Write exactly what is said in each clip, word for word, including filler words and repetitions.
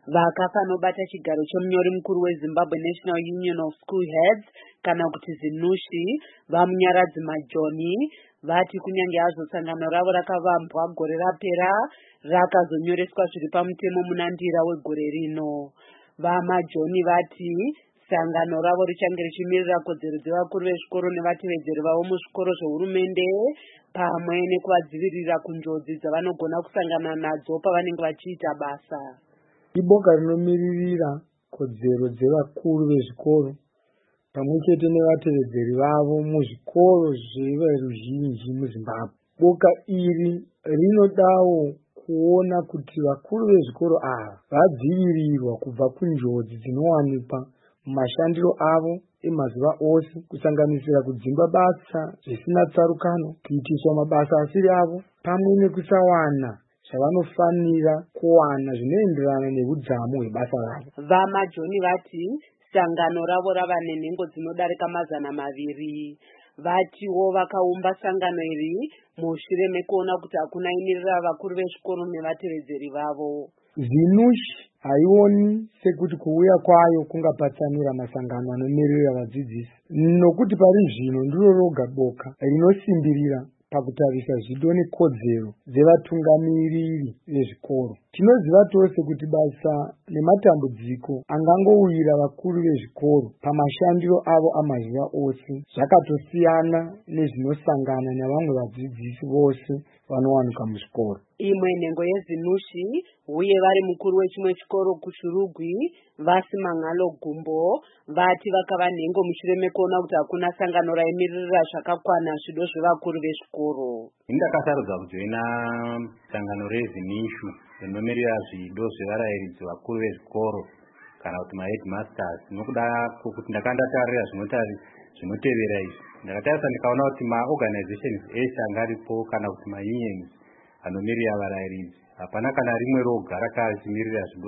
Vakafanobata chigaro chomunyori mukuru weZimbabwe National Union of School Heads kana kuti ZINUSHI vamunyaradzi Majoni vati kunyange hazvo sangano ravo rakavambwa gore rapera rakazonyoreswa zviri pamutemo munandira wegore rino. VaMajoni vati sangano ravo richange richimirira kodzero dzevakuru vezvikoro nevatevedzeri vavo muzvikoro zvehurumende pamwe nekuvadzivirira kunjodzi dzavanogona kusangana nadzo pavanenge vachiita basa. Iboka rinomiririra kodzero dzevakuru vezvikoro pamwe chete nevatevedzeri vavo muzvikoro zveveruzhinji muZimbabwe. Boka iri rinodawo kuona kuti vakuru vezvikoro ava vadzivirirwa kubva kunjodzi dzinowanikwa mumashandiro avo emazuva ose, kusanganisira kudzimba basa zvisina tsarukano, kuitiswa mabasa asiri avo, pamwe nekusawana zvavanofanira kuwana zvinoenderana neudzamu hwebasa ravo. VaMajoni vati sangano ravo rava nenhengo dzinodarika mazana maviri. Vatiwo vakaumba sangano iri mushure mekuona kuti hakuna imirira vakuru vezvikoro nevatevedzeri vavo. ZINUSHI haioni sekuti kuuya kwayo kungapatsanura masangano anomirira vadzidzisi, nokuti pari zvino ndiro roga boka rinosimbirira pakutarisa zvido nekodzero dzevatungamiriri vezvikoro. Tinoziva tose kuti basa nematambudziko angangowira vakuru vezvikoro pamashandiro avo amazuva ose zvakatosiyana nezvinosangana navamwe vadzidzisi vose vanowanikwa muzvikoro. Imwe nhengo yeZINUSHI uye vari mukuru wechimwe chikoro kuShurugwi Vasimangalo Gumbo vati vakava nhengo mushure mekuona kuti hakuna sangano raimirira zvakakwana zvido zvevakuru vezvikoro. Ndakasarudza kujoina sangano reZINUSHI rinomirira zvido zvevarairidzi vakuru vezvikoro kana kuti maheadmasters, nokuda kuti ndakandatarira zvinotevera izvi. Ndakatarisa ndikaona kuti maorganizations ese angaripo kana kuti maunions anomirira varairidzi hapana kana rimwe roga rakachimirira zvido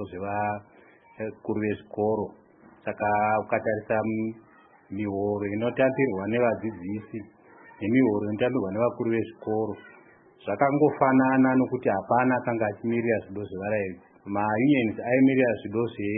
zvevakuru vezvikoro. Saka ukatarisa mihoro inotambirwa nevadzidzisi nemihoro inotambirwa nevakuru vezvikoro zvakangofanana, nokuti hapana akanga achimirira zvido zvevarairidzi. Maunions aimirira zvido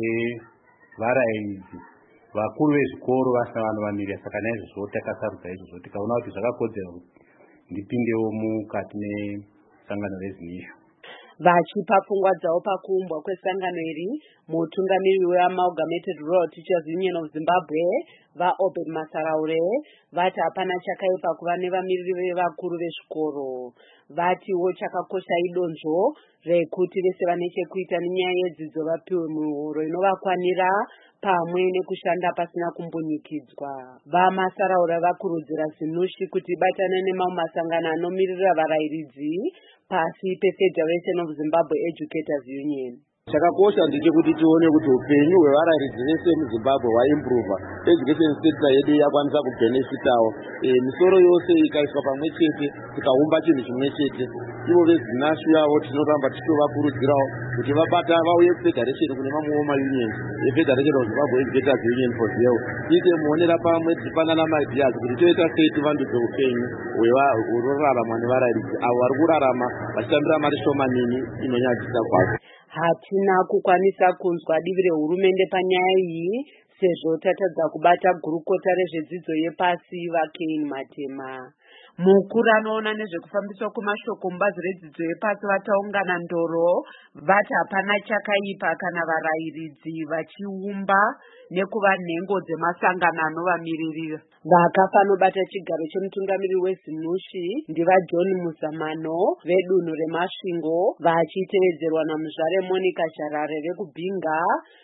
zvevarairidzi, vakuru vezvikoro vasina vanovamirira. Saka naizvozvo takasarudza izvozvo tikaona kuti zvakakodzera kuti ndipindewo mukati mesangano reZINUSHI. Vachipa pfungwa dzavo pakuumbwa kwesangano iri, mutungamiriri weAmalgamated Rural Teachers Union of Zimbabwe vaObed Masaraure vati hapana chakaipa kuva nevamiriri vevakuru vezvikoro. Vatiwo chakakosha idonzvo rekuti vese vane chekuita nenyaya yedzidzo vapiwe mihoro inovakwanira pamwe nekushanda pasina kumbunyikidzwa. VaMasaraura vakurudzira ZINUSHI kuti ibatane nemamwe masangano anomirira varairidzi pasi peFederation of Zimbabwe Educators Union. Chakakosha ndechekuti tione kuti upenyu hwevarairidzi vese muZimbabwe hwaimprova, education sector yedu yakwanisa kubenefitawo. E, misoro yose ikaiswa pamwe chete tikaumba chinhu chimwe chete. Ivo veZINUSHI yavo tinoramba tichivakurudzirawo kuti vabata vauye kufederation kune mamwewo maunions eFederation of Zimbabwe Educators Union for zero. Tiite muonera pamwe tichipanana maideas kuti toita sei tivandudze upenyu hunorarama nevarairidzi avo vari kurarama vachitambira mari shomanini inonyadzisa kwazvo. Hatina kukwanisa kunzwa divi rehurumende panyaya iyi sezvo tatadza kubata gurukota rezvedzidzo yepasi vaKane Matema. Mukuru anoona nezvekufambiswa kwemashoko mubazi redzidzo yepasi vataungana ndoro vati hapana chakaipa kana varairidzi vachiumba nekuva nhengo dzemasangano anovamiririra. Vakafanobata chigaro chemutungamiriri weZINUSHI ndivaJohn Muzamano vedunhu reMasvingo vachitevedzerwa naMuzvare Monica Sharare vekubhinga,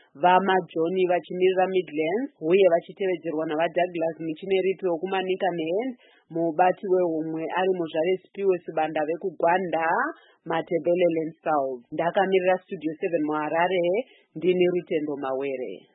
VaMajoni vachimirira Midlands uye vachitevedzerwa navaDouglas Michineripi wekuManicaland, mubati wehumwe ari Muzvare Spiwe Sibanda vekugwanda Matebeleland South. Ndakamirira Studio seven muHarare ndini Rutendo Mawere.